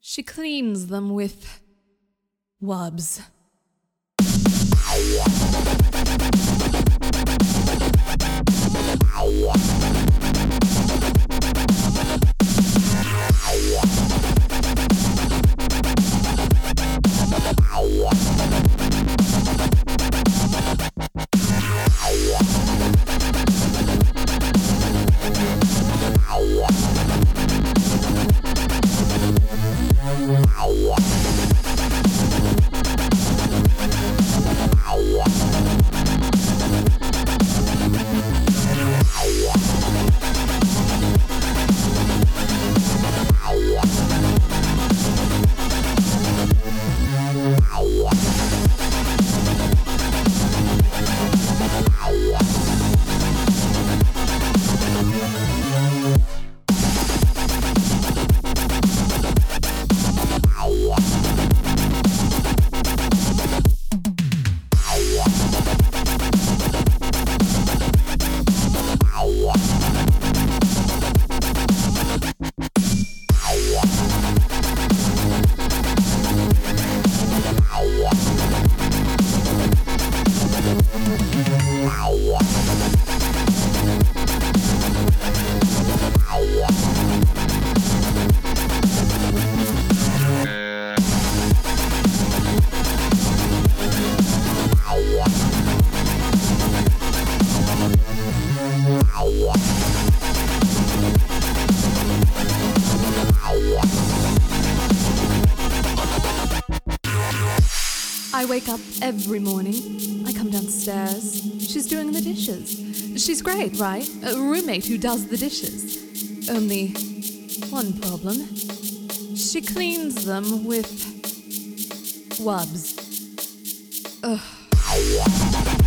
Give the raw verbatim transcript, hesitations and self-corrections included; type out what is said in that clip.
She cleans them with wubs. I wake up every morning. I come downstairs. She's doing the dishes. She's great, right? A roommate who does the dishes. Only one problem. She cleans them with wubs. Ugh.